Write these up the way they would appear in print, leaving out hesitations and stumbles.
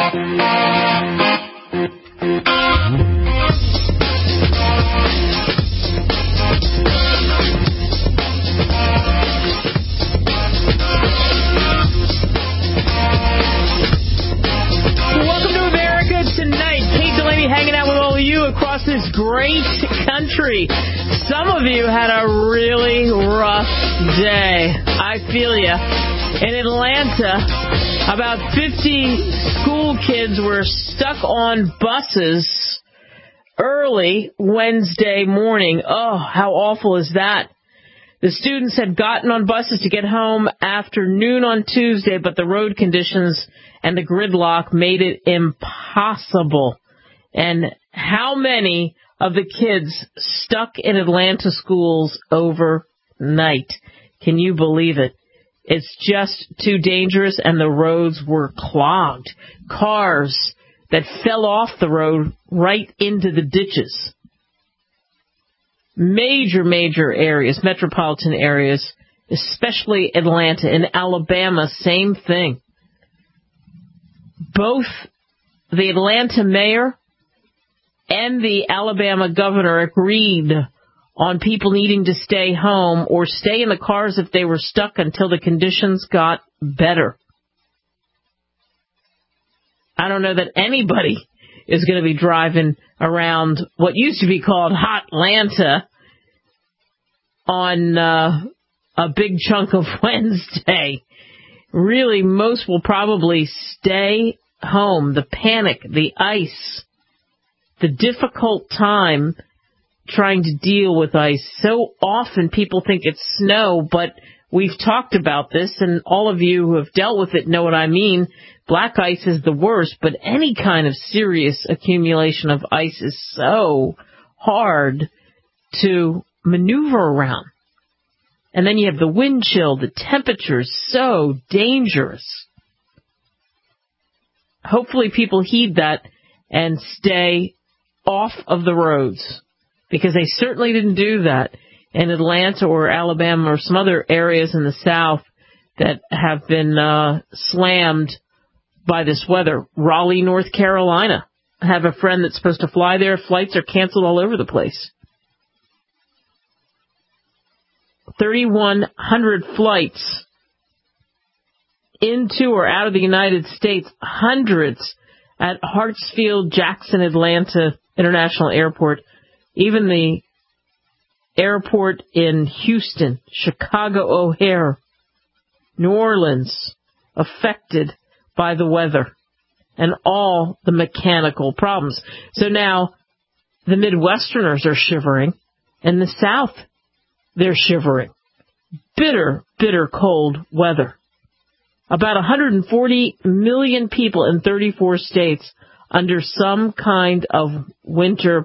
Across this great country. Some of you had a really rough day. I feel ya. In Atlanta, about 50 school kids were stuck on buses early Wednesday morning. Oh, how awful is that? The students had gotten on buses to get home after noon on Tuesday, but the road conditions and the gridlock made it impossible. And how many of the kids stuck in Atlanta schools overnight? Can you believe it? It's just too dangerous, and the roads were clogged. Cars that fell off the road right into the ditches. Major areas, metropolitan areas, especially Atlanta. In Alabama, same thing. Both the Atlanta mayor and the Alabama governor agreed on people needing to stay home or stay in the cars if they were stuck until the conditions got better. I don't know that anybody is going to be driving around what used to be called Hotlanta on a big chunk of Wednesday. Really, most will probably stay home. The panic, the ice, the difficult time trying to deal with ice. So often people think it's snow, but we've talked about this, and all of you who have dealt with it know what I mean. Black ice is the worst, but any kind of serious accumulation of ice is so hard to maneuver around. And then you have the wind chill, the temperature's so dangerous. Hopefully people heed that and stay off of the roads, because they certainly didn't do that in Atlanta or Alabama or some other areas in the South that have been slammed by this weather. Raleigh, North Carolina. I have a friend that's supposed to fly there. Flights are canceled all over the place. 3,100 flights into or out of the United States, hundreds at Hartsfield-Jackson Atlanta International Airport, even the airport in Houston, Chicago O'Hare, New Orleans, affected by the weather and all the mechanical problems. So now the Midwesterners are shivering, and the South, they're shivering. Bitter cold weather. About 140 million people in 34 states under some kind of winter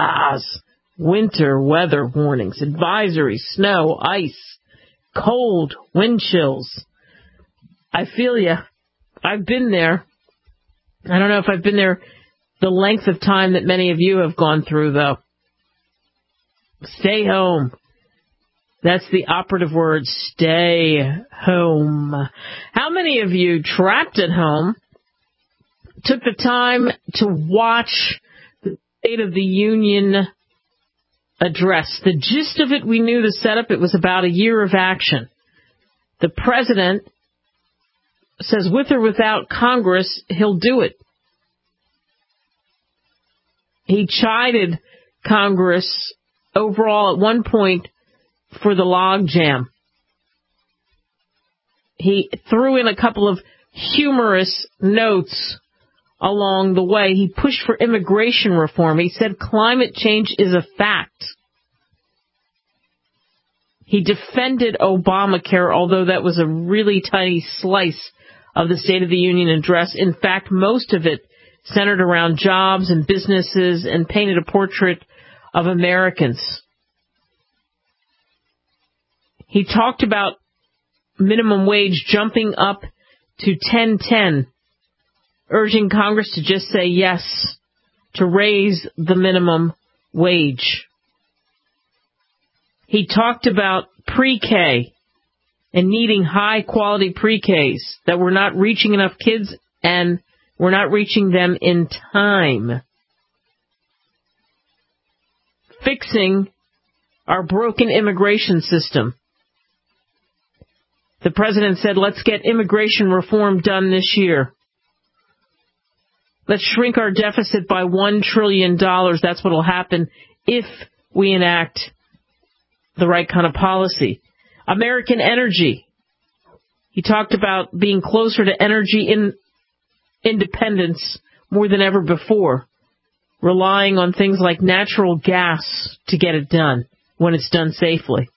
weather warnings, advisories, snow, ice, cold, wind chills. I feel ya. I've been there. I don't know if I've been there the length of time that many of you have gone through, though. Stay home. That's the operative word, stay home. How many of you trapped at home took the time to watch the State of the Union address? The gist of it, we knew the setup. It was about a year of action. The president says with or without Congress, he'll do it. He chided Congress overall at one point for the logjam. He threw in a couple of humorous notes along the way. He pushed for immigration reform. He said climate change is a fact. He defended Obamacare, although that was a really tiny slice of the State of the Union address. In fact, most of it centered around jobs and businesses and painted a portrait of Americans. He talked about minimum wage jumping up to $10.10, urging Congress to just say yes to raise the minimum wage. He talked about pre-K and needing high-quality pre-Ks, that we're not reaching enough kids and We're not reaching them in time. Fixing our broken immigration system. The president said, let's get immigration reform done this year. Let's shrink our deficit by $1 trillion. That's what will happen if we enact the right kind of policy. American energy. He talked about being closer to energy independence more than ever before, relying on things like natural gas to get it done when it's done safely.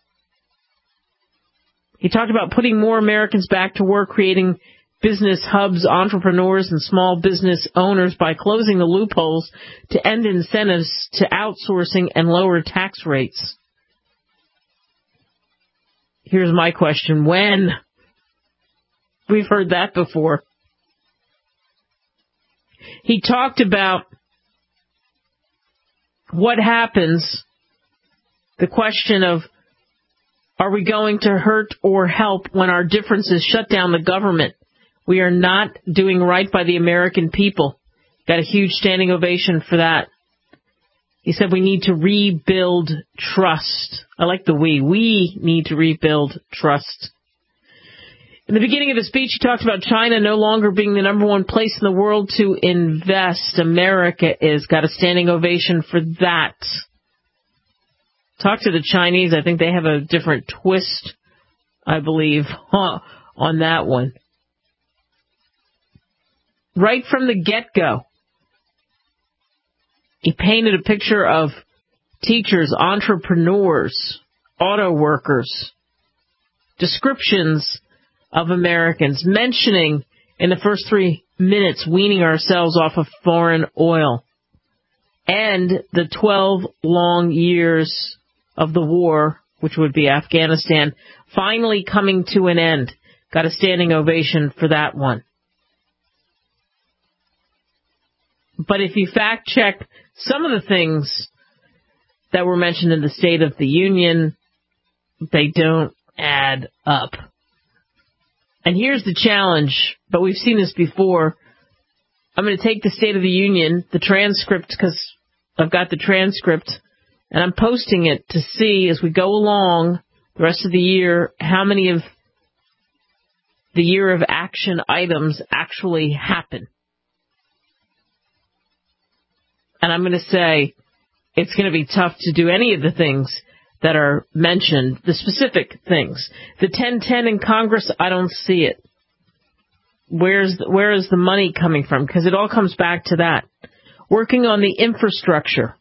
He talked about putting more Americans back to work, creating business hubs, entrepreneurs, and small business owners by closing the loopholes to end incentives to outsourcing and lower tax rates. Here's my question. When? We've heard that before. He talked about what happens, the question of, are we going to hurt or help when our differences shut down the government? We are not doing right by the American people. Got a huge standing ovation for that. He said we need to rebuild trust. I like the we. We need to rebuild trust. In the beginning of the speech, he talked about China no longer being the number one place in the world to invest. America is. Got a standing ovation for that. Talk to the Chinese. I think they have a different twist, I believe, on that one. Right from the get-go, he painted a picture of teachers, entrepreneurs, auto workers, descriptions of Americans, mentioning in the first 3 minutes weaning ourselves off of foreign oil, and the 12 long years of the war, which would be Afghanistan, finally coming to an end. Got a standing ovation for that one. But if you fact check some of the things that were mentioned in the State of the Union, they don't add up. And here's the challenge, but we've seen this before. I'm going to take the State of the Union, the transcript, because I've got the transcript, and I'm posting it to see as we go along the rest of the year how many of the year of action items actually happen. And I'm going to say it's going to be tough to do any of the things that are mentioned, the specific things. The 1010 in Congress, I don't see it. Where is the money coming from? Because it all comes back to that. Working on the infrastructure.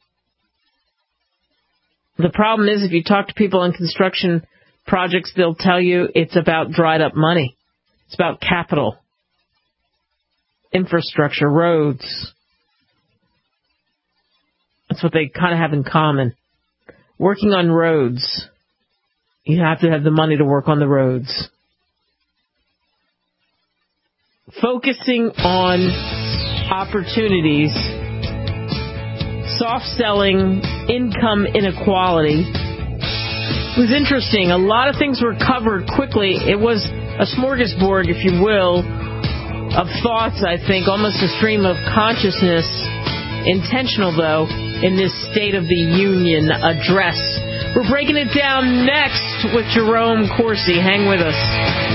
The problem is if you talk to people in construction projects, they'll tell you it's about dried up money. It's about capital, infrastructure, roads. That's what they kind of have in common. Working on roads. You have to have the money to work on the roads. Focusing on opportunities. Soft selling, income inequality. It was interesting. A lot of things were covered quickly. It was a smorgasbord, if you will, of thoughts, I think, almost a stream of consciousness. Intentional, though, in this State of the Union address. We're breaking it down next with Jerome Corsi. Hang with us.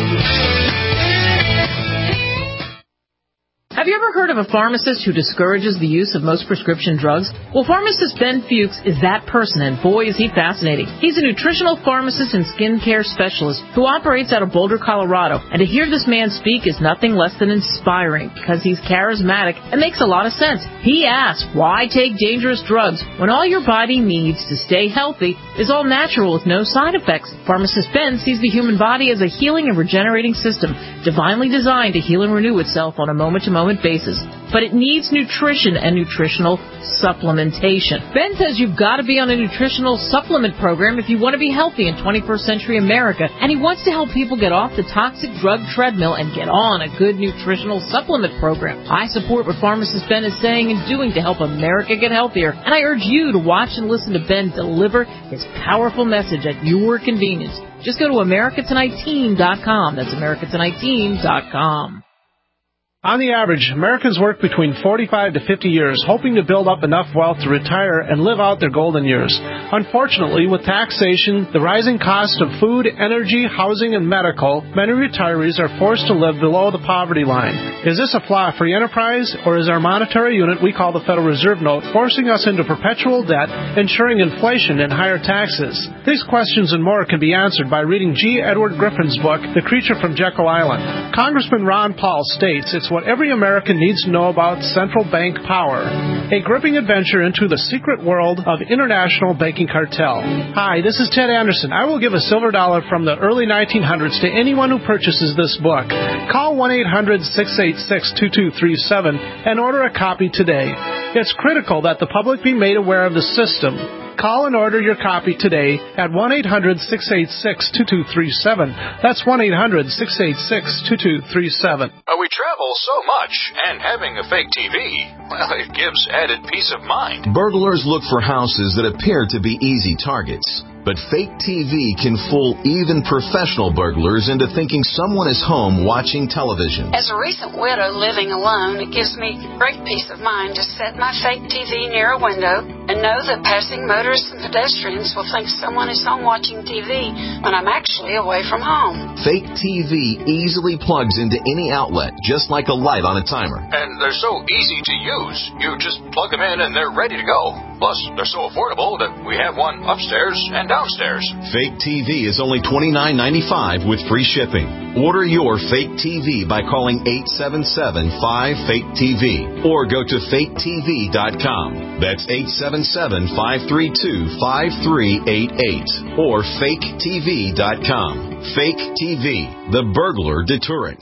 Have you ever heard of a pharmacist who discourages the use of most prescription drugs? Well, pharmacist Ben Fuchs is that person, and boy, is he fascinating. He's a nutritional pharmacist and skincare specialist who operates out of Boulder, Colorado. And to hear this man speak is nothing less than inspiring because he's charismatic and makes a lot of sense. He asks, why take dangerous drugs when all your body needs to stay healthy is all natural with no side effects? Pharmacist Ben sees the human body as a healing and regenerating system, divinely designed to heal and renew itself on a moment-to-moment basis. But it needs nutrition and nutritional supplementation. Ben says you've got to be on a nutritional supplement program if you want to be healthy in 21st century America, and he wants to help people get off the toxic drug treadmill and get on a good nutritional supplement program. I support what pharmacist Ben is saying and doing to help America get healthier, and I urge you to watch and listen to Ben deliver his powerful message at your convenience. Just go to AmericaTonightTeam.com. That's AmericaTonightTeam.com. On the average, Americans work between 45 to 50 years, hoping to build up enough wealth to retire and live out their golden years. Unfortunately, with taxation, the rising cost of food, energy, housing, and medical, many retirees are forced to live below the poverty line. Is this a flaw free enterprise, or is our monetary unit we call the Federal Reserve Note forcing us into perpetual debt, ensuring inflation and higher taxes? These questions and more can be answered by reading G. Edward Griffin's book, The Creature from Jekyll Island. Congressman Ron Paul states it's what every American needs to know about central bank power. A gripping adventure into the secret world of international banking cartel. Hi, this is Ted Anderson. I will give a silver dollar from the early 1900s to anyone who purchases this book. Call 1-800-686-2237 and order a copy today. It's critical that the public be made aware of the system. Call and order your copy today at 1-800-686-2237. That's 1-800-686-2237. We travel so much, and having a fake TV, well, it gives added peace of mind. Burglars look for houses that appear to be easy targets. But fake TV can fool even professional burglars into thinking someone is home watching television. As a recent widow living alone, it gives me great peace of mind to set my fake TV near a window and know that passing motorists and pedestrians will think someone is home watching TV when I'm actually away from home. Fake TV easily plugs into any outlet, just like a light on a timer. And they're so easy to use. You just plug them in and they're ready to go. Plus, they're so affordable that we have one upstairs and downstairs. Fake TV is only $29.95 with free shipping. Order your fake TV by calling 877-5FAKE-TV or go to faketv.com. That's 877-532-5388 or faketv.com. Fake TV, the burglar deterrent.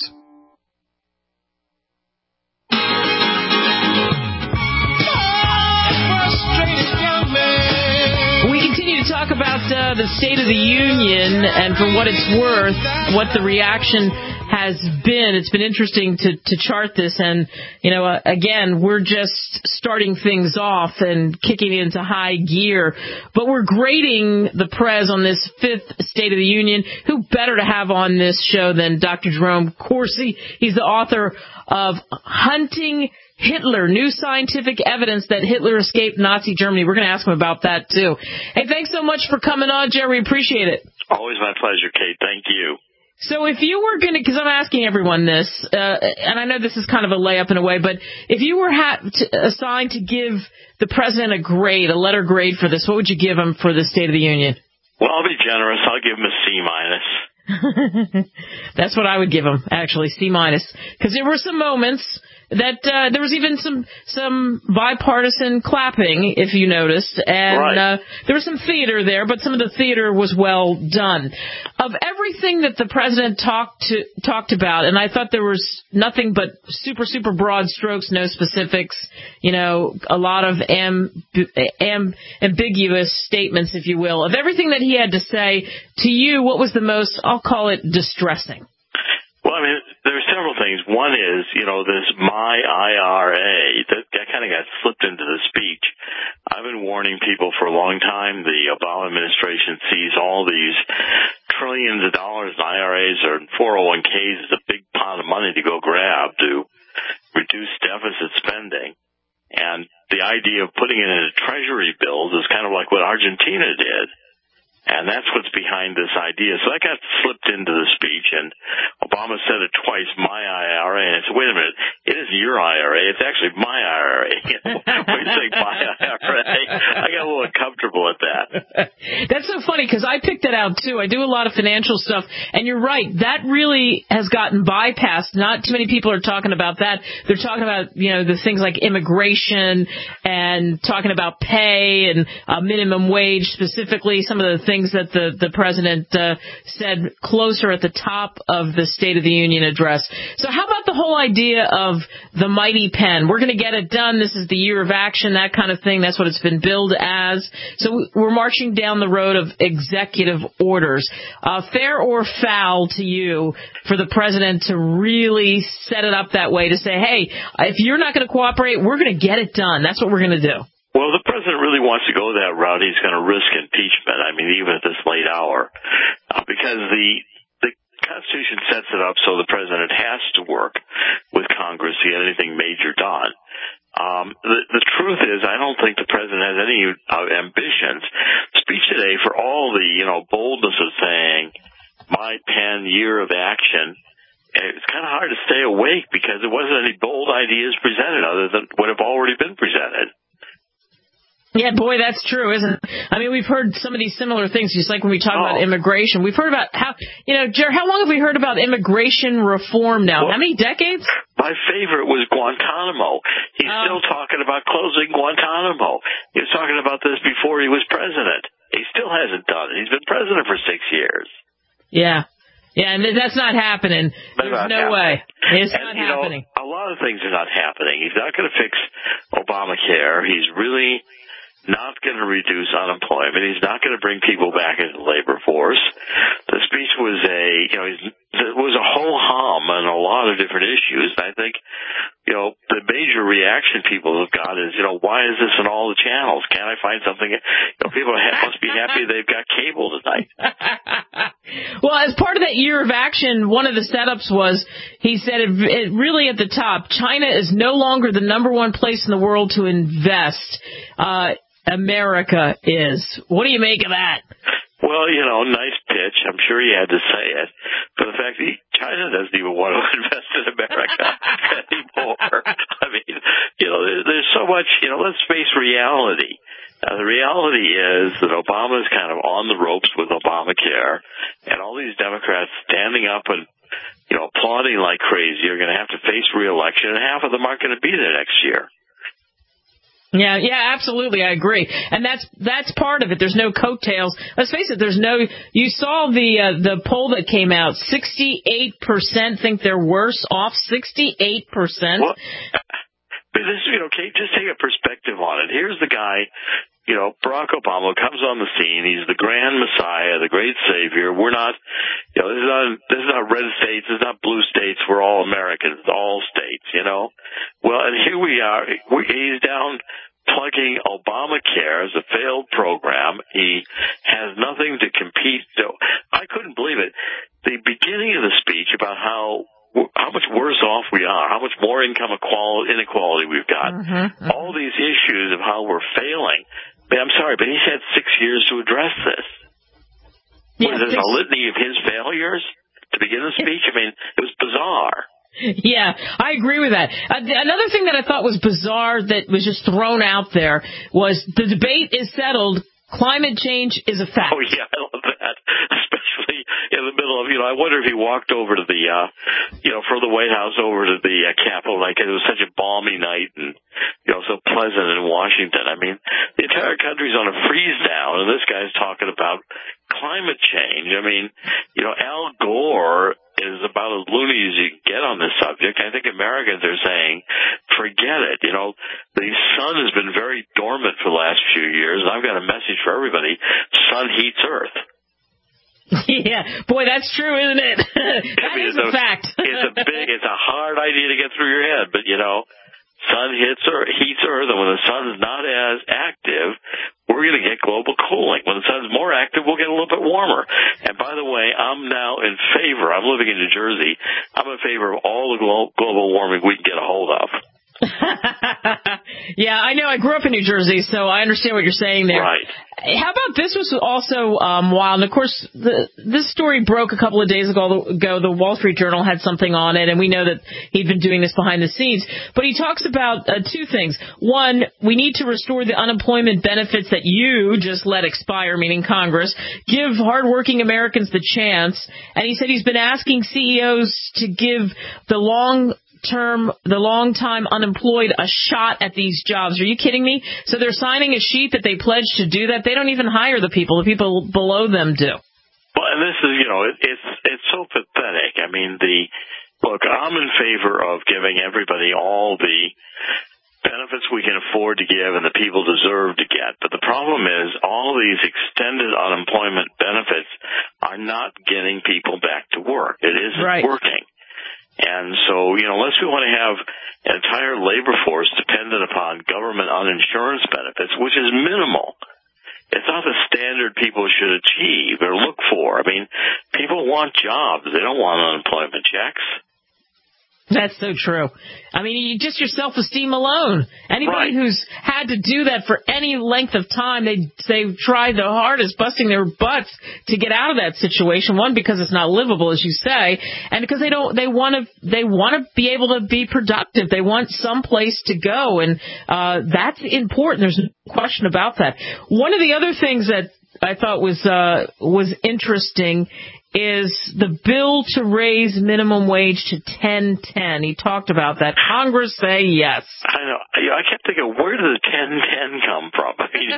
Talk about the State of the Union, and for what it's worth, what the reaction has been. It's been interesting to chart this, and, again, we're just starting things off and kicking into high gear, but we're grading the Prez on this fifth State of the Union. Who better to have on this show than Dr. Jerome Corsi? He's the author of Hunting Hitler, New Scientific Evidence That Hitler Escaped Nazi Germany. We're going to ask him about that, too. Hey, thanks so much for coming on, Jerry. Appreciate it. Always my pleasure, Kate. Thank you. So if you were going to, because I'm asking everyone this, and I know this is kind of a layup in a way, but if you were assigned to give the president a grade, a letter grade for this, what would you give him for the State of the Union? Well, I'll be generous. I'll give him a C-. That's what I would give him, actually, C-. Because there were some moments that there was even some bipartisan clapping, if you noticed, and right. There was some theater there, but some of the theater was well done. Of everything that the president talked about, and I thought there was nothing but super broad strokes, no specifics, a lot of ambiguous statements, if you will. Of everything that he had to say, to you, what was the most, I'll call it, distressing? Well, I mean, there are several things. One is, this My IRA, that kind of got slipped into the speech. I've been warning people for a long time. The Obama administration sees all these trillions of dollars in IRAs or 401ks as a big pot of money to go grab to reduce deficit spending. And the idea of putting it into treasury bills is kind of like what Argentina did. And that's what's behind this idea. So that got slipped into the speech, and Obama said it twice, my IRA. And I said, wait a minute, it isn't your IRA, it's actually my IRA. When you say my IRA, I got a little uncomfortable at that. That's so funny, because I picked that out, too. I do a lot of financial stuff, and you're right, that really has gotten bypassed. Not too many people are talking about that. They're talking about, the things like immigration and talking about pay and minimum wage specifically, some of the things that the president said closer at the top of the State of the Union address. So how about the whole idea of the mighty pen? We're going to get it done. This is the year of action, that kind of thing. That's what it's been billed as. So we're marching down the road of executive orders. Fair or foul to you for the president to really set it up that way, to say, hey, if you're not going to cooperate, we're going to get it done. That's what we're going to do. Well, the president really wants to go that route. He's going to risk impeachment. I mean, even at this late hour, because the Constitution sets it up so the president has to work with Congress to get anything major done. The truth is, I don't think the president has any ambitions. Speech today, for all the boldness of saying my pen year of action, it's kind of hard to stay awake because there wasn't any bold ideas presented other than what have already been presented. Yeah, boy, that's true, isn't it? I mean, we've heard some of these similar things, just like when we talk about immigration. We've heard about Jared, how long have we heard about immigration reform now? Well, how many decades? My favorite was Guantanamo. He's still talking about closing Guantanamo. He was talking about this before he was president. He still hasn't done it. He's been president for 6 years. Yeah. Yeah, and that's not happening. There's no way. It's not happening. A lot of things are not happening. He's not going to fix Obamacare. He's really not going to reduce unemployment. He's not going to bring people back into the labor force. The speech was a whole hum on a lot of different issues. And I think, the major reaction people have got is, why is this in all the channels? Can't I find something? People must be happy they've got cable tonight. Well, as part of that year of action, one of the setups was, he said it really at the top, China is no longer the number one place in the world to invest. America is. What do you make of that? Well, nice pitch. I'm sure he had to say it. But the fact that China doesn't even want to invest in America anymore. I mean, there's so much, let's face reality. The reality is that Obama is kind of on the ropes with Obamacare, and all these Democrats standing up and, applauding like crazy are going to have to face re-election, and half of them aren't going to be there next year. Yeah, absolutely. I agree. And that's part of it. There's no coattails. Let's face it, you saw the poll that came out. 68% think they're worse off. 68%. Well, this, Kate, just take a perspective on it. Here's the guy, Barack Obama comes on the scene. He's the grand messiah, the great savior. We're not, this is not red states. This is not blue states. We're all Americans, all states, Well, and here we are. He's down plugging Obamacare as a failed program. He has nothing to compete. So I couldn't believe it. The beginning of the speech about how much worse off we are, how much more income inequality we've got, all these issues of how we're failing. But I'm sorry, but he's had 6 years to address this. Yeah, was it a litany of his failures to begin the speech? I mean, it was bizarre. Yeah, I agree with that. Another thing that I thought was bizarre that was just thrown out there was the debate is settled. Climate change is a fact. Oh, yeah, I love that. Especially in the middle of, I wonder if he walked over to the, from the White House over to the Capitol, like it was such a balmy night and, so pleasant in Washington. I mean, the entire country's on a freeze down, and this guy's talking about climate change. I mean, Al Gore is about as loony as you can get on this subject. I think Americans are saying, forget it. The sun has been very dormant for the last few years, and I've got a message for everybody. Sun heats Earth. Yeah, boy, that's true, isn't it? That is a fact. It's a hard idea to get through your head, but sun heats Earth, and when the sun's not as active, we're going to get global cooling. When the sun's more active, we'll get a little bit warmer. And by the way, I'm now in favor. I'm living in New Jersey. I'm in favor of all the global warming we can get a hold of. Yeah, I know. I grew up in New Jersey, so I understand what you're saying there. Right. How about this was also wild? And of course, this story broke a couple of days ago. The Wall Street Journal had something on it, and we know that he'd been doing this behind the scenes. But he talks about two things. One, we need to restore the unemployment benefits that you just let expire, meaning Congress. Give hardworking Americans the chance. And he said he's been asking CEOs to give the long-time unemployed a shot at these jobs. Are you kidding me? So they're signing a sheet that they pledge to do that. They don't even hire the people below them do. Well, and this is, it's so pathetic. I mean, look, I'm in favor of giving everybody all the benefits we can afford to give and the people deserve to get. But the problem is all these extended unemployment benefits are not getting people back to work. It isn't working. And so, unless we want to have an entire labor force dependent upon government uninsurance benefits, which is minimal, it's not the standard people should achieve or look for. I mean, people want jobs. They don't want unemployment checks. That's so true. I mean, just your self-esteem alone. Anybody who's had to do that for any length of time, they've tried the hardest, busting their butts to get out of that situation. One, because it's not livable, as you say, and because they want to be able to be productive. They want some place to go, and that's important. There's no question about that. One of the other things that I thought was interesting is the bill to raise minimum wage to $10.10. He talked about that. Congress say yes. I know. I kept thinking, where did the $10.10 come from? I mean,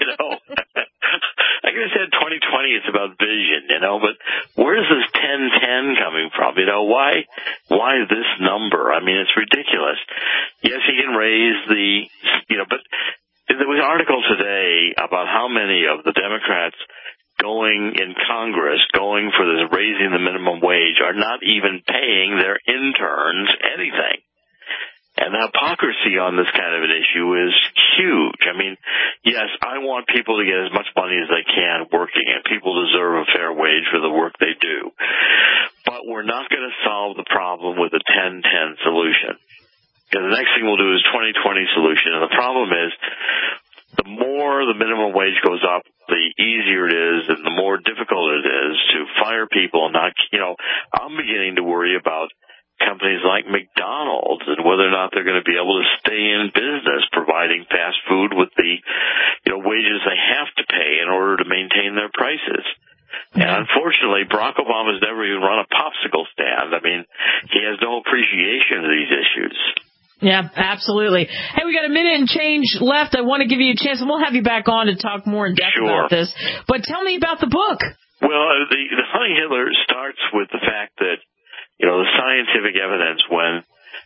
I guess said 2020 it's about vision, but where is this 10.10 coming from? Why this number? I mean, it's ridiculous. Yes, he can raise but there was an article today about how many of the Democrats going in Congress, going for this raising the minimum wage, are not even paying their interns anything. And the hypocrisy on this kind of an issue is huge. I mean, yes, I want people to get as much money as they can working, and people deserve a fair wage for the work they do. But we're not going to solve the problem with a 10-10 solution. Because the next thing we'll do is 2020 solution. And the problem is, the more the minimum wage goes up, the easier it is and the more difficult it is to fire people. I'm beginning to worry about companies like McDonald's and whether or not they're going to be able to stay in business providing fast food with the wages they have to pay in order to maintain their prices. And unfortunately, Barack Obama's never even run a popsicle stand. I mean, he has no appreciation of these issues. Yeah, absolutely. Hey, we got a minute and change left. I want to give you a chance, and we'll have you back on to talk more in depth about this. But tell me about the book. Well, the Hunting Hitler starts with the fact that, the scientific evidence when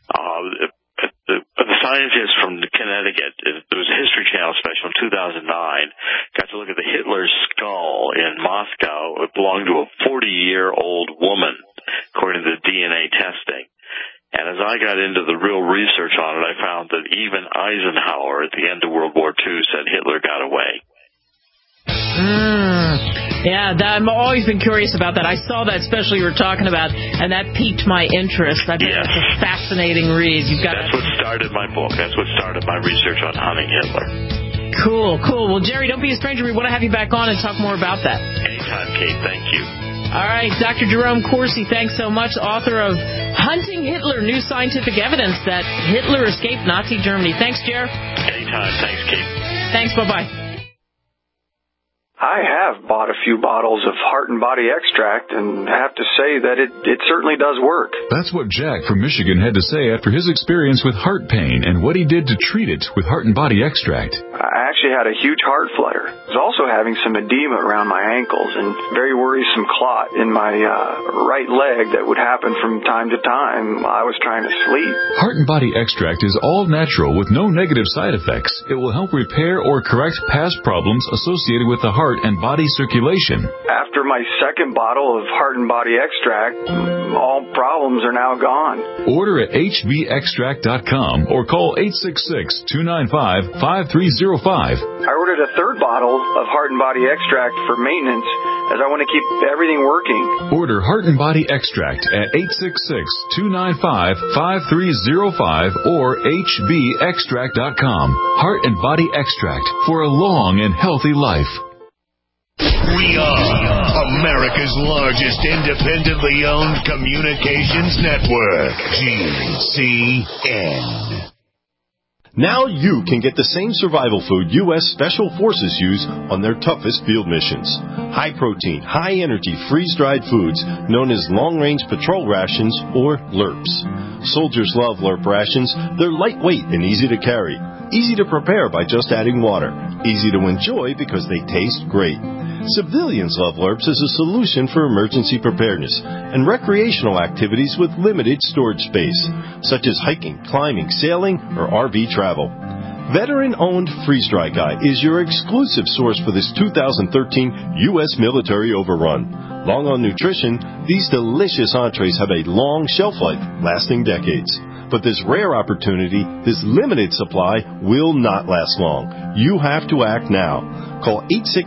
the scientists from Connecticut, there was a History Channel special in 2009, got to look at the Hitler skull in Moscow. It belonged to a 40-year-old woman, according to the DNA testing. And as I got into the real research on it, I found that even Eisenhower at the end of World War II said Hitler got away. Yeah, I've always been curious about that. I saw that special you were talking about, and that piqued my interest. I think it's a fascinating read. That's what started my book. That's what started my research on hunting Hitler. Cool. Well, Jerry, don't be a stranger. We want to have you back on and talk more about that. Anytime, Kate. Thank you. All right, Dr. Jerome Corsi, thanks so much, author of Hunting Hitler, New Scientific Evidence That Hitler Escaped Nazi Germany. Thanks, Jer. Anytime. Thanks, Kate. Thanks. Bye-bye. I have bought a few bottles of Heart and Body Extract and have to say that it certainly does work. That's what Jack from Michigan had to say after his experience with heart pain and what he did to treat it with Heart and Body Extract. I actually had a huge heart flutter. I was also having some edema around my ankles and very worrisome clot in my right leg that would happen from time to time while I was trying to sleep. Heart and Body Extract is all natural with no negative side effects. It will help repair or correct past problems associated with the heart and body circulation. After my second bottle of Heart and Body Extract, all problems are now gone. Order at hbextract.com or call 866-295-5305. I ordered a third bottle of Heart and Body Extract for maintenance as I want to keep everything working. Order Heart and Body Extract at 866-295-5305 or hbextract.com. Heart and Body Extract for a long and healthy life. We are America's largest independently owned communications network, GCN. Now you can get the same survival food U.S. Special Forces use on their toughest field missions. High-protein, high-energy, freeze-dried foods known as long-range patrol rations, or LRPs. Soldiers love LRP rations. They're lightweight and easy to carry. Easy to prepare by just adding water. Easy to enjoy because they taste great. Civilians love LRPs as a solution for emergency preparedness and recreational activities with limited storage space, such as hiking, climbing, sailing, or RV travel. Veteran-owned Freeze Dry Guy is your exclusive source for this 2013 U.S. military overrun. Long on nutrition, these delicious entrees have a long shelf life, lasting decades. But this rare opportunity, this limited supply, will not last long. You have to act now. Call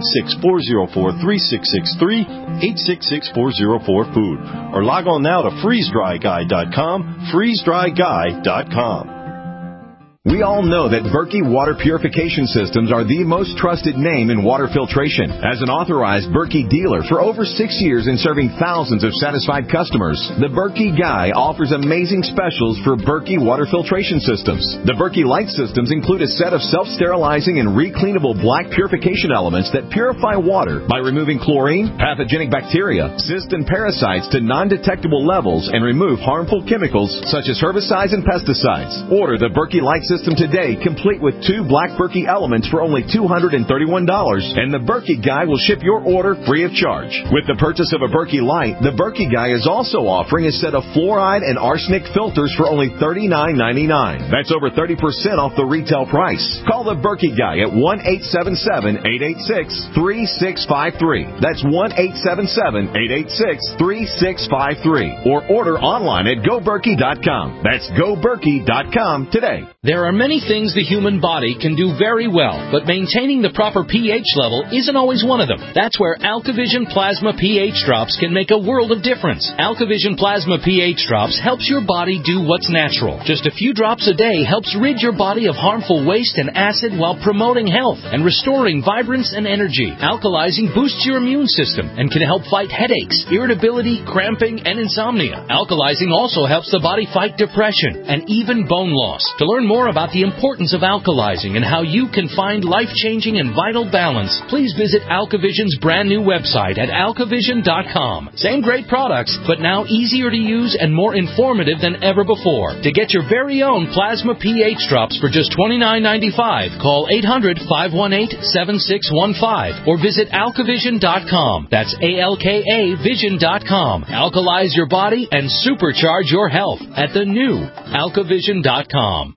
866-404-3663, 866-404-FOOD, or log on now to freezedryguy.com, freezedryguy.com. We all know that Berkey Water Purification Systems are the most trusted name in water filtration. As an authorized Berkey dealer for over 6 years and serving thousands of satisfied customers, the Berkey Guy offers amazing specials for Berkey Water Filtration Systems. The Berkey Light Systems include a set of self-sterilizing and recleanable black purification elements that purify water by removing chlorine, pathogenic bacteria, cysts, and parasites to non-detectable levels and remove harmful chemicals such as herbicides and pesticides. Order the Berkey Light System today, complete with 2 black Berkey elements for only $231, and the Berkey Guy will ship your order free of charge. With the purchase of a Berkey Light, the Berkey Guy is also offering a set of fluoride and arsenic filters for only $39.99. That's over 30% off the retail price. Call the Berkey Guy at 1-877-886-3653. That's 1-877-886-3653. Or order online at GoBerkey.com. That's GoBerkey.com today. There are many things the human body can do very well, but maintaining the proper pH level isn't always one of them. That's where AlkaVision Plasma pH Drops can make a world of difference. AlkaVision Plasma pH Drops helps your body do what's natural. Just a few drops a day helps rid your body of harmful waste and acid while promoting health and restoring vibrance and energy. Alkalizing boosts your immune system and can help fight headaches, irritability, cramping, and insomnia. Alkalizing also helps the body fight depression and even bone loss. To learn more about the importance of alkalizing and how you can find life-changing and vital balance, please visit AlkaVision's brand new website at alkavision.com. Same great products, but now easier to use and more informative than ever before. To get your very own Plasma pH Drops for just $29.95, call 800-518-7615 or visit alkavision.com. That's ALKA Vision.com. Alkalize your body and supercharge your health at the new alkavision.com.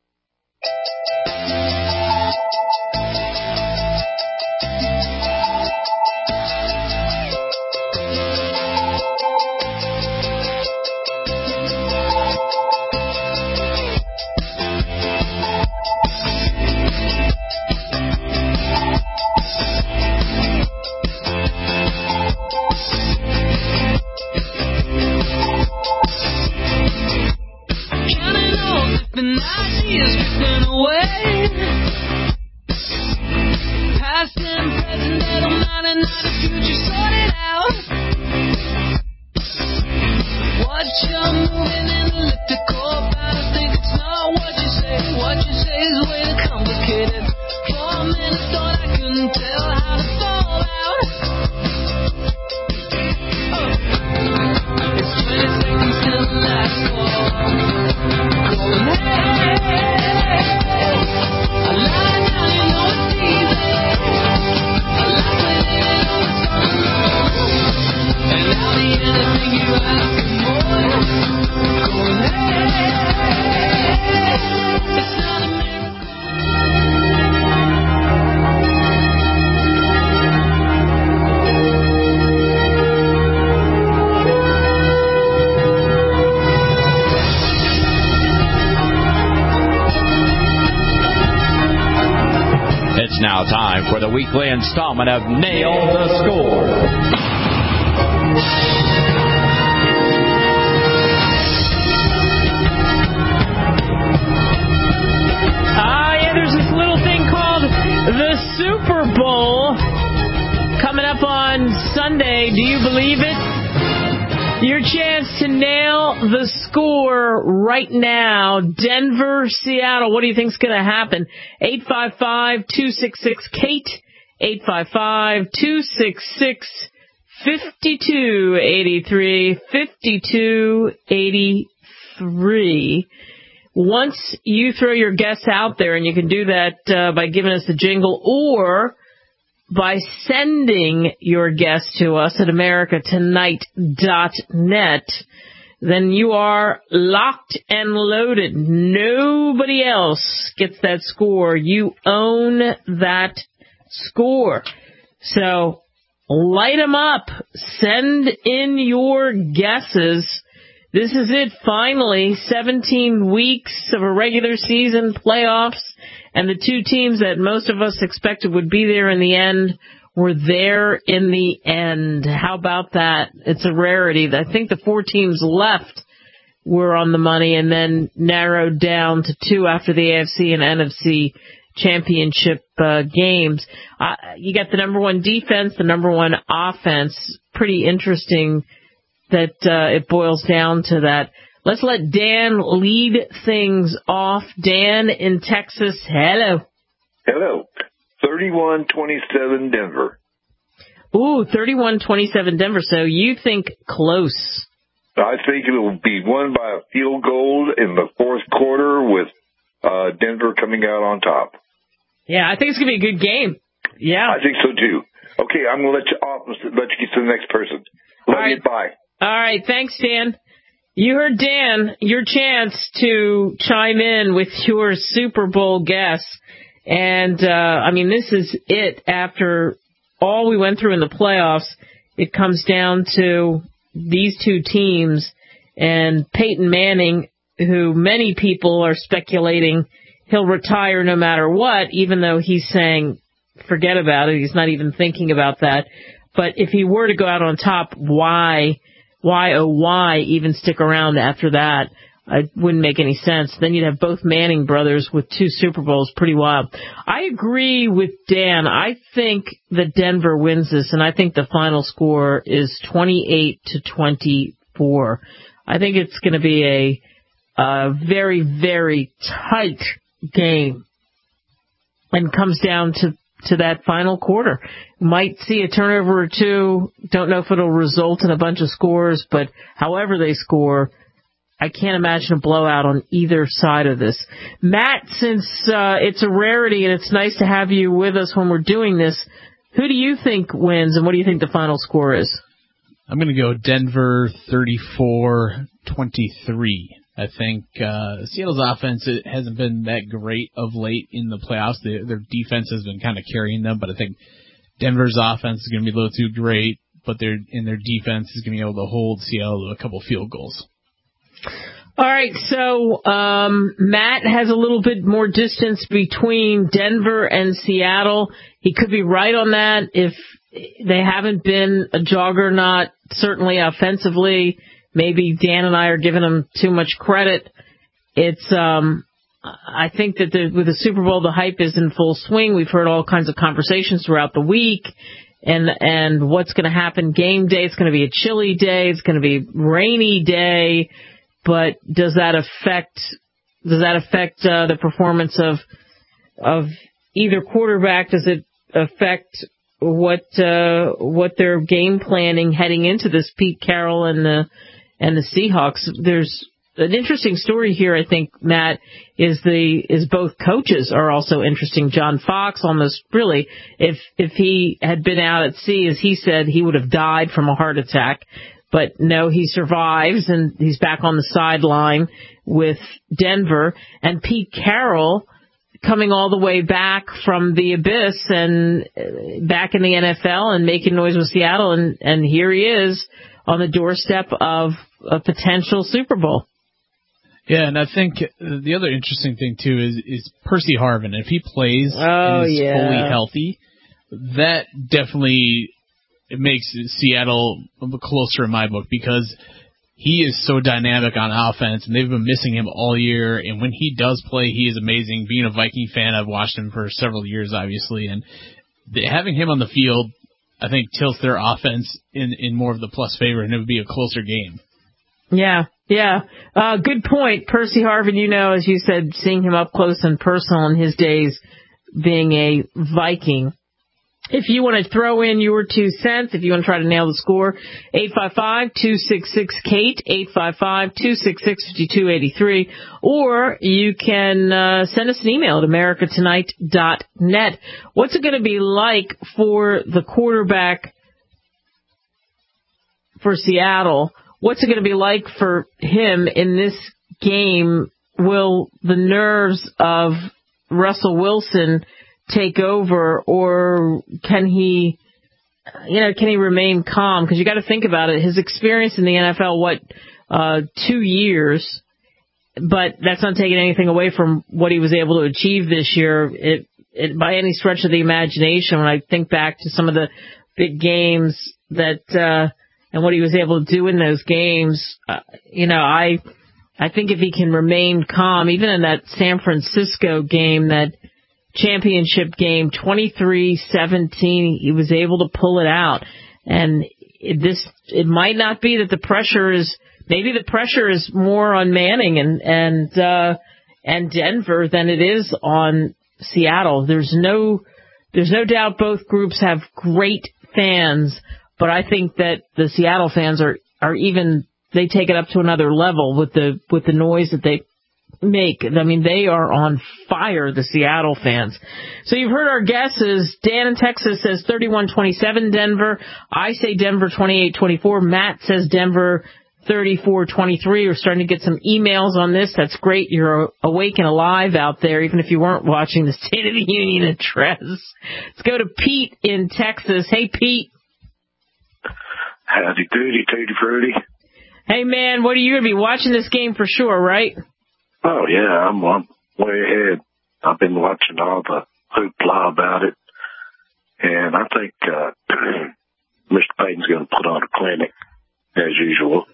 Now time for the weekly installment of Nail the Score. There's this little thing called the Super Bowl coming up on Sunday. Do you believe it? Your chance to nail the score right now. Denver, Seattle. What do you think's going to happen? 855-266-KATE. 855-266-5283. 5283. Once you throw your guess out there, and you can do that by giving us the jingle or by sending your guess to us at americatonight.net, then you are locked and loaded. Nobody else gets that score. You own that score. So light them up. Send in your guesses. This is it, finally. 17 weeks of a regular season, playoffs, and the two teams that most of us expected would be there in the end were there in the end. How about that? It's a rarity. I think the 4 teams left were on the money and then narrowed down to 2 after the AFC and NFC championship games. You got the number 1 defense, the number 1 offense. Pretty interesting that it boils down to that. Let's let Dan lead things off. Dan in Texas, hello. Hello. 31-27 Denver. Ooh, 31-27 Denver. So you think close. I think it will be won by a field goal in the fourth quarter with Denver coming out on top. Yeah, I think it's going to be a good game. Yeah. I think so, too. Okay, I'm going to let you get to the next person. Love you. Bye. All right, thanks, Dan. You heard Dan, your chance to chime in with your Super Bowl guess. And, this is it. After all we went through in the playoffs, it comes down to these two teams and Peyton Manning, who many people are speculating he'll retire no matter what, even though he's saying forget about it. He's not even thinking about that. But if he were to go out on top, why even stick around after that? It wouldn't make any sense. Then you'd have both Manning brothers with 2 Super Bowls. Pretty wild. I agree with Dan. I think that Denver wins this, and I think the final score is 28-24. I think it's going to be a very, very tight game and comes down to that final quarter. Might see a turnover or 2. Don't know if it'll result in a bunch of scores, but however they score, I can't imagine a blowout on either side of this. Matt, since it's a rarity and it's nice to have you with us when we're doing this, who do you think wins and what do you think the final score is? I'm going to go Denver 34-23. I think Seattle's offense hasn't been that great of late in the playoffs. Their defense has been kind of carrying them, but I think Denver's offense is going to be a little too great, but their defense is going to be able to hold Seattle to a couple field goals. All right, so Matt has a little bit more distance between Denver and Seattle. He could be right on that if they haven't been a juggernaut, certainly offensively. Maybe Dan and I are giving them too much credit. It's I think that with the Super Bowl, the hype is in full swing. We've heard all kinds of conversations throughout the week. And what's going to happen game day? It's going to be a chilly day. It's going to be a rainy day. But does that affect the performance of either quarterback? Does it affect what they're game planning heading into this? Pete Carroll and the Seahawks. There's an interesting story here, I think, Matt, is both coaches are also interesting. John Fox almost really, if he had been out at sea, as he said, he would have died from a heart attack. But no, he survives, and he's back on the sideline with Denver. And Pete Carroll coming all the way back from the abyss and back in the NFL and making noise with Seattle. And here he is on the doorstep of a potential Super Bowl. Yeah, and I think the other interesting thing, too, is Percy Harvin. If he plays and is fully healthy, that definitely it makes Seattle closer in my book because he is so dynamic on offense, and they've been missing him all year. And when he does play, he is amazing. Being a Viking fan, I've watched him for several years, obviously, and having him on the field, I think, tilts their offense in more of the plus favor, and it would be a closer game. Yeah. Good point. Percy Harvin, as you said, seeing him up close and personal in his days being a Viking. If you want to throw in your 2 cents, if you want to try to nail the score, 855-266-KATE, 855-266-5283, or you can send us an email at americatonight.net. What's it going to be like for the quarterback for Seattle? What's it going to be like for him in this game? Will the nerves of Russell Wilson take over, or can he remain calm? Because you got to think about it. His experience in the NFL, 2 years. But that's not taking anything away from what he was able to achieve this year. By any stretch of the imagination, when I think back to some of the big games that and what he was able to do in those games, I think if he can remain calm, even in that San Francisco game, that championship game, 23-17, he was able to pull it out. And it might not be that the pressure is. Maybe the pressure is more on Manning and Denver than it is on Seattle. There's no doubt both groups have great fans, but I think that the Seattle fans are even, they take it up to another level with the noise that they make. I mean, they are on fire, the Seattle fans. So you've heard our guesses. Dan in Texas says 31-27 Denver. I say Denver 28-24. Matt says Denver 34-23. We're starting to get some emails on this. That's great. You're awake and alive out there, even if you weren't watching the State of the Union address. Let's go to Pete in Texas. Hey, Pete. Howdy doody, Tutti Fruity. Hey, man, what are you going to be watching this game for sure, right? Oh, yeah, I'm way ahead. I've been watching all the hoopla about it, and I think Mr. Payton's going to put on a clinic, as usual.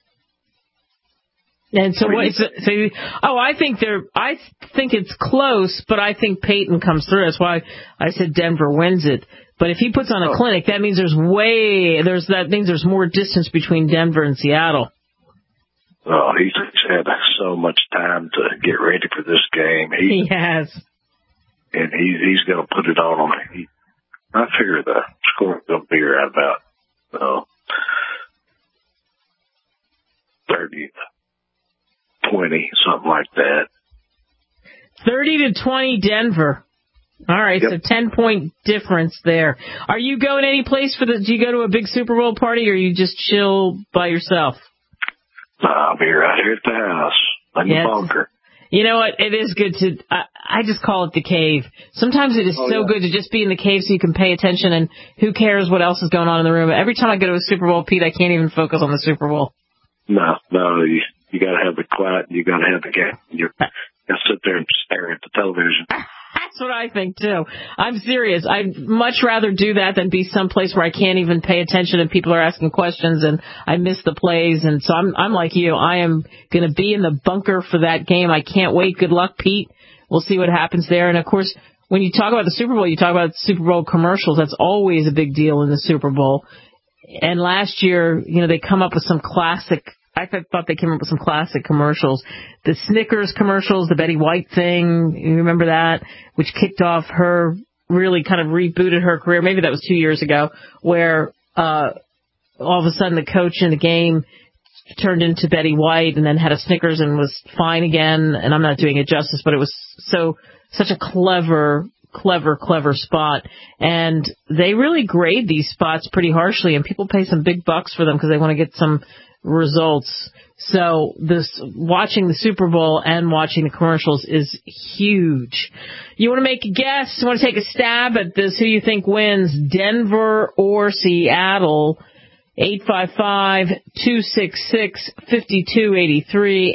And so what? I think it's close, but I think Peyton comes through. That's why I said Denver wins it. But if he puts on a clinic, that means there's more distance between Denver and Seattle. Oh, he's had so much time to get ready for this game. He has, and he's going to put it on. I figure the score will be around about 30-20, something like that. 30-20 Denver. All right, yep. So 10-point difference there. Are you going any place do you go to a big Super Bowl party, or you just chill by yourself? I'll be right here at the house, in the bunker. You know what? It is good to, I just call it the cave. Sometimes it is good to just be in the cave so you can pay attention, and who cares what else is going on in the room. Every time I go to a Super Bowl, Pete, I can't even focus on the Super Bowl. No, you got to have the quiet, you got to have the game. You got to sit there and stare at the television. That's what I think, too. I'm serious. I'd much rather do that than be someplace where I can't even pay attention and people are asking questions and I miss the plays. And so I'm like you. I am going to be in the bunker for that game. I can't wait. Good luck, Pete. We'll see what happens there. And, of course, when you talk about the Super Bowl, you talk about Super Bowl commercials. That's always a big deal in the Super Bowl. And last year, they come up with some classic I thought they came up with some classic commercials. The Snickers commercials, the Betty White thing, you remember that? Which kicked off her, really kind of rebooted her career. Maybe that was 2 years ago, where all of a sudden the coach in the game turned into Betty White and then had a Snickers and was fine again. And I'm not doing it justice, but it was such a clever spot. And they really grade these spots pretty harshly, and people pay some big bucks for them because they want to get some results. So watching the Super Bowl and watching the commercials is huge. You want to make a guess? You want to take a stab at this? Who you think wins, Denver or Seattle? 855-266-5283.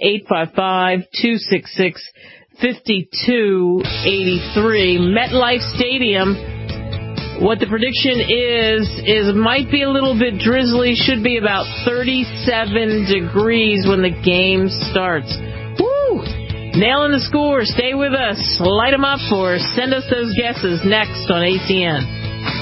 855-266-5283. MetLife Stadium. What the prediction is it might be a little bit drizzly, should be about 37 degrees when the game starts. Woo! Nailing the score. Stay with us. Light them up or send us those guesses next on ATN.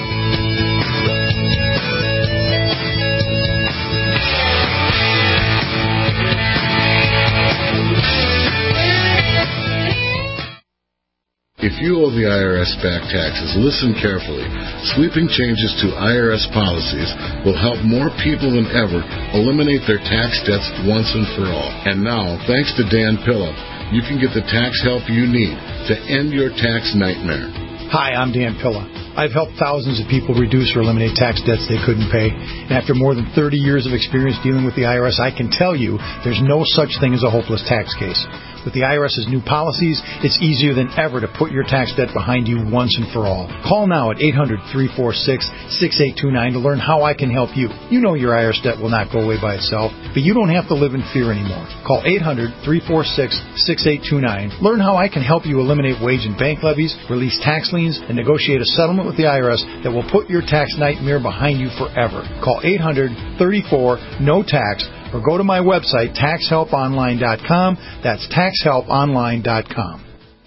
If you owe the IRS back taxes, listen carefully. Sweeping changes to IRS policies will help more people than ever eliminate their tax debts once and for all. And now, thanks to Dan Pilla, you can get the tax help you need to end your tax nightmare. Hi, I'm Dan Pilla. I've helped thousands of people reduce or eliminate tax debts they couldn't pay. And after more than 30 years of experience dealing with the IRS, I can tell you there's no such thing as a hopeless tax case. With the IRS's new policies, it's easier than ever to put your tax debt behind you once and for all. Call now at 800-346-6829 to learn how I can help you. You know your IRS debt will not go away by itself, but you don't have to live in fear anymore. Call 800-346-6829. Learn how I can help you eliminate wage and bank levies, release tax liens, and negotiate a settlement with the IRS that will put your tax nightmare behind you forever. Call 800-34-NO-TAX or go to my website, taxhelponline.com. That's taxhelponline.com.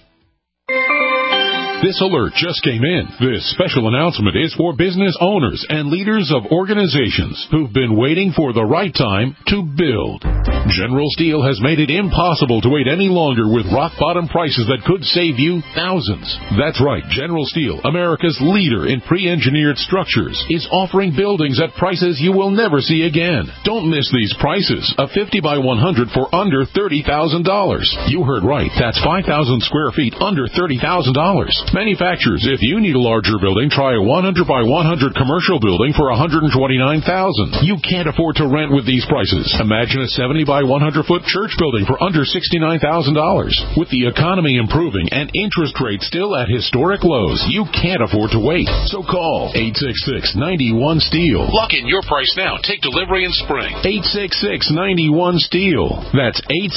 This alert just came in. This special announcement is for business owners and leaders of organizations who've been waiting for the right time to build. General Steel has made it impossible to wait any longer with rock-bottom prices that could save you thousands. That's right, General Steel, America's leader in pre-engineered structures, is offering buildings at prices you will never see again. Don't miss these prices. A 50 by 100 for under $30,000. You heard right. That's 5,000 square feet under $30,000. Manufacturers, if you need a larger building, try a 100 by 100 commercial building for $129,000. You can't afford to rent with these prices. Imagine a 70 by 100-foot church building for under $69,000. With the economy improving and interest rates still at historic lows, you can't afford to wait. So call 866-91-STEEL. Lock in your price now. Take delivery in spring. 866-91-STEEL. That's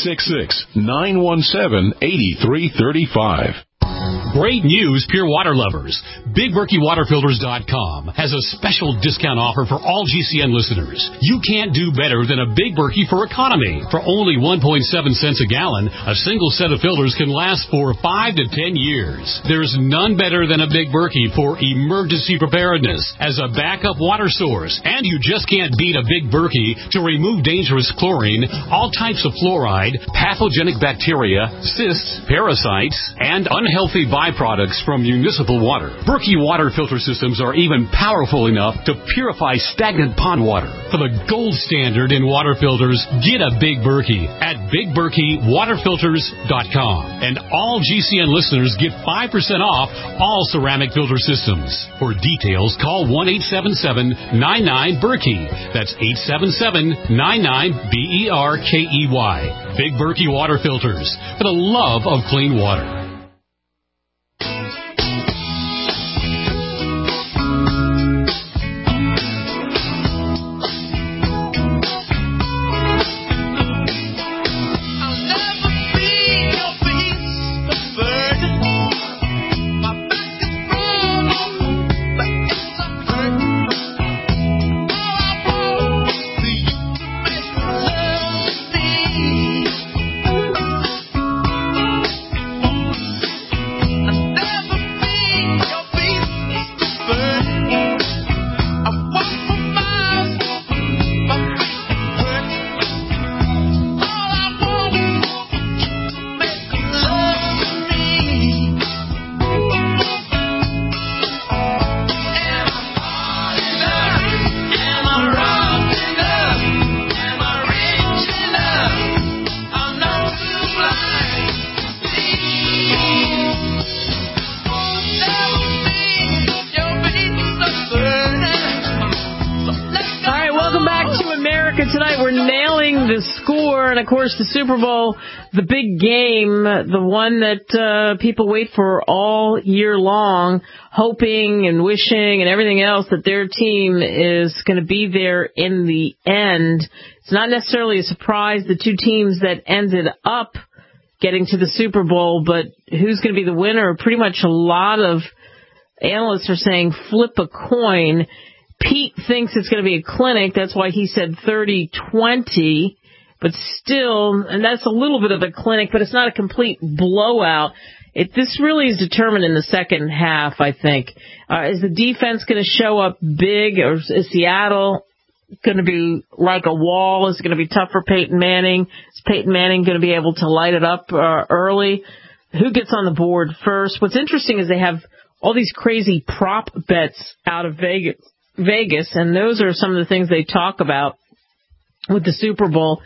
866-917-8335. Great news, pure water lovers. BigBerkeyWaterFilters.com has a special discount offer for all GCN listeners. You can't do better than a Big Berkey for economy. For only 1.7 cents a gallon, a single set of filters can last for 5 to 10 years. There's none better than a Big Berkey for emergency preparedness as a backup water source. And you just can't beat a Big Berkey to remove dangerous chlorine, all types of fluoride, pathogenic bacteria, cysts, parasites, and unhealthy byproducts from municipal water. Berkey water filter systems are even powerful enough to purify stagnant pond water. For the gold standard in water filters, get a Big Berkey at BigBerkeyWaterFilters.com. And all GCN listeners get 5% off all ceramic filter systems. For details, call 1-877-99-BERKEY. That's 877-99-BERKEY. Big Berkey Water Filters, for the love of clean water. Tonight we're nailing the score, and of course the Super Bowl, the big game, the one that people wait for all year long, hoping and wishing and everything else that their team is going to be there in the end. It's not necessarily a surprise, the two teams that ended up getting to the Super Bowl, but who's going to be the winner? Pretty much a lot of analysts are saying flip a coin. Pete thinks it's going to be a clinic. That's why he said 30-20. But still, and that's a little bit of a clinic, but it's not a complete blowout. This really is determined in the second half, I think. Is the defense going to show up big, or is Seattle going to be like a wall? Is it going to be tough for Peyton Manning? Is Peyton Manning going to be able to light it up early? Who gets on the board first? What's interesting is they have all these crazy prop bets out of Vegas, and those are some of the things they talk about with the Super Bowl.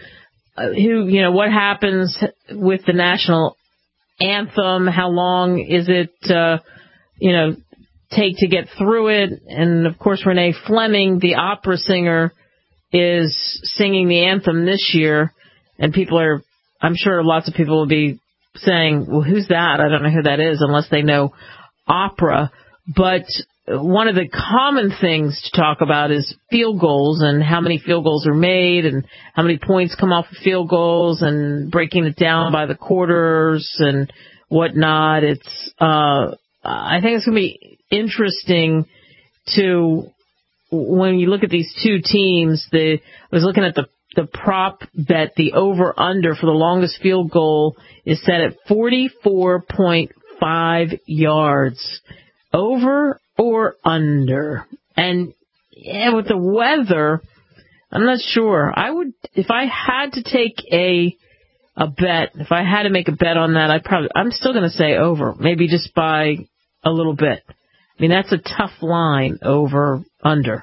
What happens with the national anthem? How long is it, take to get through it. And, of course, Renee Fleming, the opera singer, is singing the anthem this year. And I'm sure lots of people will be saying, well, who's that? I don't know who that is unless they know opera. But one of the common things to talk about is field goals and how many field goals are made and how many points come off of field goals and breaking it down by the quarters and whatnot. I think it's going to be interesting when you look at these two teams. I was looking at the prop bet, the over-under for the longest field goal is set at 44.5 yards. Over or under? And with the weather, I'm not sure. If I had to take a bet, if I had to make a bet on that, I'm still going to say over, maybe just by a little bit. I mean, that's a tough line, over, under.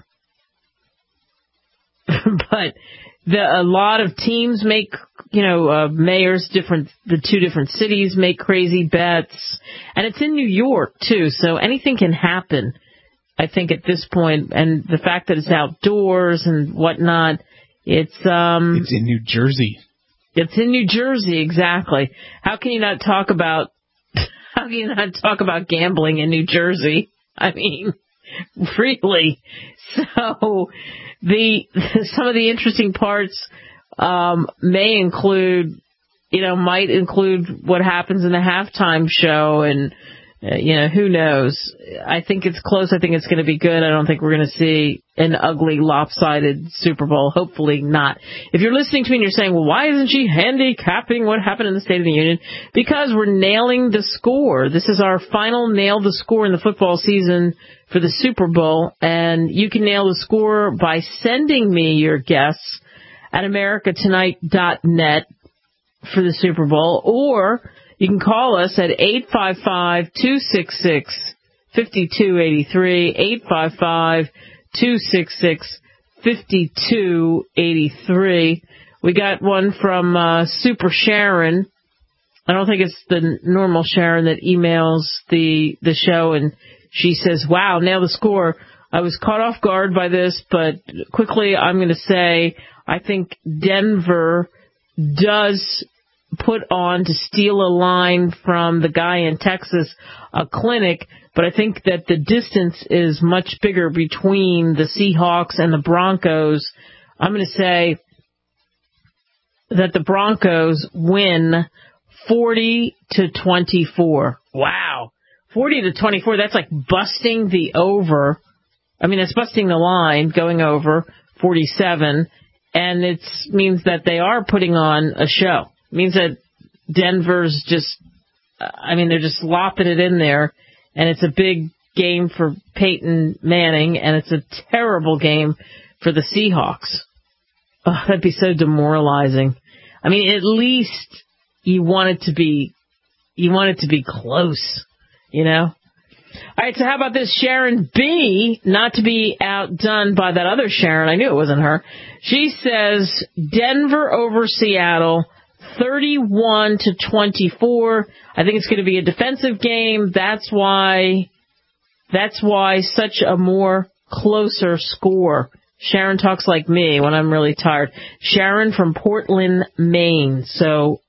But a lot of teams make, mayors, the two different cities make crazy bets. And it's in New York, too, so anything can happen, I think, at this point. And the fact that it's outdoors and whatnot, it's in New Jersey. It's in New Jersey, exactly. How can you not talk about gambling in New Jersey? I mean, really. So some of the interesting parts might include what happens in the halftime show, and who knows. I think it's close. I think it's going to be good. I don't think we're going to see an ugly, lopsided Super Bowl. Hopefully not. If you're listening to me and you're saying, well, why isn't she handicapping what happened in the State of the Union? Because we're nailing the score. This is our final nail the score in the football season for the Super Bowl, and you can nail the score by sending me your guess at americatonight.net for the Super Bowl, or you can call us at 855-266-5283, 855-266-5283. We got one from Super Sharon. I don't think it's the normal Sharon that emails the show, and she says, wow, nail the score. I was caught off guard by this, but quickly I'm going to say I think Denver does put on to steal a line from the guy in Texas, a clinic, but I think that the distance is much bigger between the Seahawks and the Broncos. I'm going to say that the Broncos win 40-24. Wow. 40-24, that's like busting the over. I mean, it's busting the line, going over 47, and it means that they are putting on a show. It means that Denver's they're just lopping it in there, and it's a big game for Peyton Manning, and it's a terrible game for the Seahawks. Oh, that'd be so demoralizing. I mean, at least you want it to be close, All right, so how about this? Sharon B., not to be outdone by that other Sharon, I knew it wasn't her. She says Denver over Seattle, 31-24. I think it's going to be a defensive game. That's why such a more closer score. Sharon talks like me when I'm really tired. Sharon from Portland, Maine. So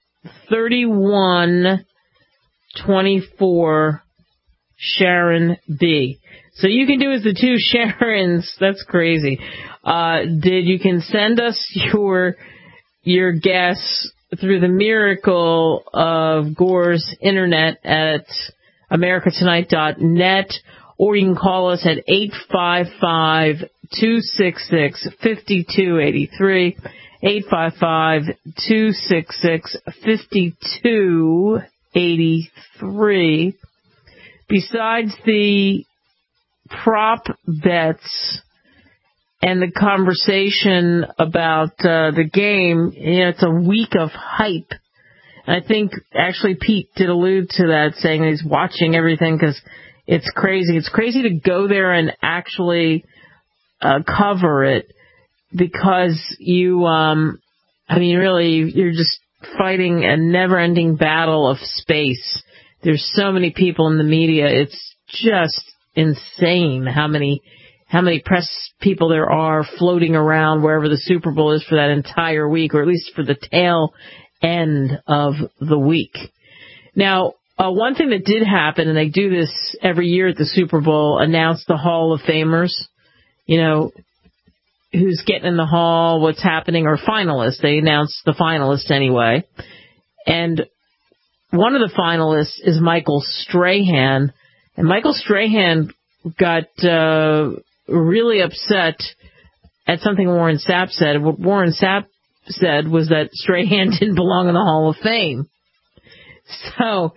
31-24, Sharon B. So you can do as the two Sharons. That's crazy. You can send us your guess through the miracle of Gore's internet at americatonight.net, or you can call us at 855-266-5283, 855-266-5283. Besides the prop bets and the conversation about the game, it's a week of hype. And I think actually Pete did allude to that, saying he's watching everything because it's crazy. It's crazy to go there and actually cover it, because you're just fighting a never-ending battle of space. There's so many people in the media. It's insane how many press people there are floating around wherever the Super Bowl is for that entire week, or at least for the tail end of the week. Now, one thing that did happen, and they do this every year at the Super Bowl, announce the Hall of Famers, who's getting in the hall, what's happening, or finalists. They announce the finalists anyway. And one of the finalists is Michael Strahan. And Michael Strahan got really upset at something Warren Sapp said. What Warren Sapp said was that Strahan didn't belong in the Hall of Fame. So,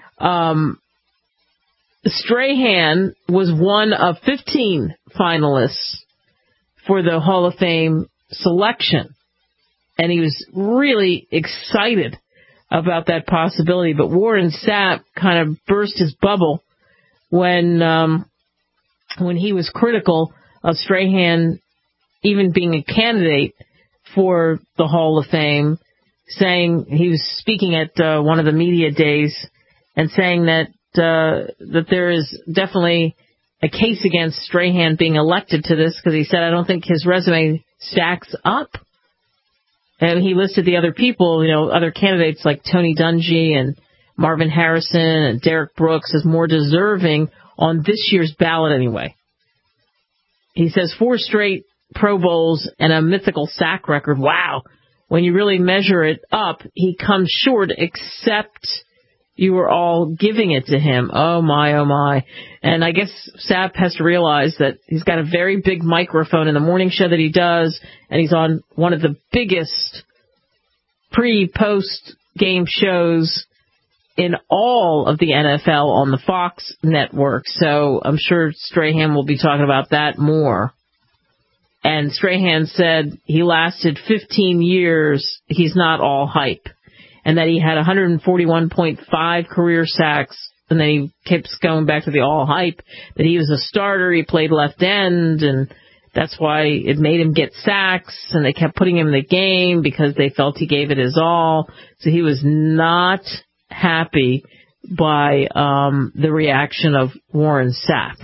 Strahan was one of 15 finalists for the Hall of Fame selection. And he was really excited about that possibility. But Warren Sapp kind of burst his bubble when he was critical of Strahan even being a candidate for the Hall of Fame, saying he was speaking at one of the media days and saying that there is definitely a case against Strahan being elected to this, because he said, I don't think his resume stacks up. And he listed the other people, other candidates like Tony Dungy and Marvin Harrison and Derek Brooks as more deserving on this year's ballot anyway. He says 4 straight Pro Bowls and a mythical sack record. Wow. When you really measure it up, he comes short, except you were all giving it to him. Oh my, oh my. And I guess Sapp has to realize that he's got a very big microphone in the morning show that he does, and he's on one of the biggest pre-post game shows in all of the NFL on the Fox network. So I'm sure Strahan will be talking about that more. And Strahan said he lasted 15 years. He's not all hype. And that he had 141.5 career sacks. And then he keeps going back to the all hype. That he was a starter. He played left end. And that's why it made him get sacks. And they kept putting him in the game because they felt he gave it his all. So he was not happy by the reaction of Warren Sapp.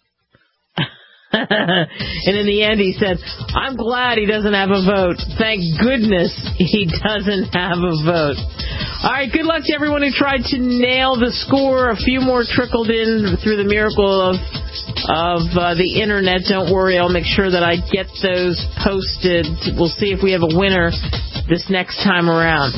And in the end, he said, I'm glad he doesn't have a vote. Thank goodness he doesn't have a vote. All right, good luck to everyone who tried to nail the score. A few more trickled in through the miracle of the internet. Don't worry, I'll make sure that I get those posted. We'll see if we have a winner this next time around.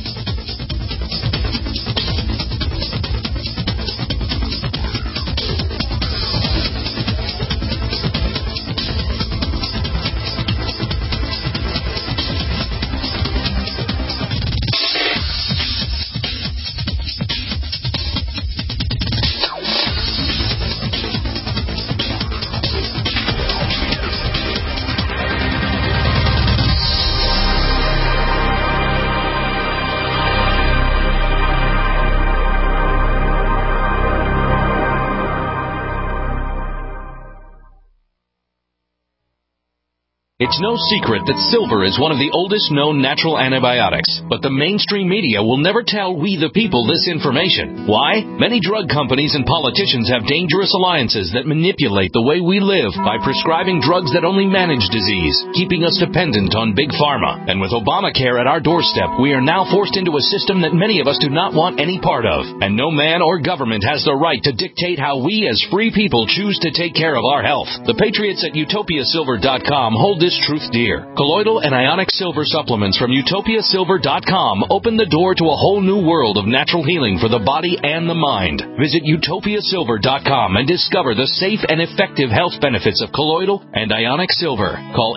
It's no secret that silver is one of the oldest known natural antibiotics, but the mainstream media will never tell we the people this information. Why? Many drug companies and politicians have dangerous alliances that manipulate the way we live by prescribing drugs that only manage disease, keeping us dependent on big pharma. And with Obamacare at our doorstep, we are now forced into a system that many of us do not want any part of. And no man or government has the right to dictate how we as free people choose to take care of our health. The patriots at utopiasilver.com hold this truth dear. Colloidal and ionic silver supplements from utopiasilver.com open the door to a whole new world of natural healing for the body and the mind. Visit utopiasilver.com and discover the safe and effective health benefits of colloidal and ionic silver. Call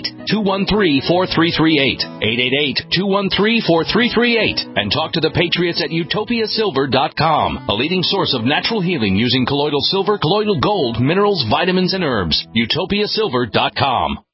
888-213-4338. 888-213-4338 and talk to the patriots at utopiasilver.com, a leading source of natural healing using colloidal silver, colloidal gold, minerals, vitamins, and herbs. utopiasilver.com.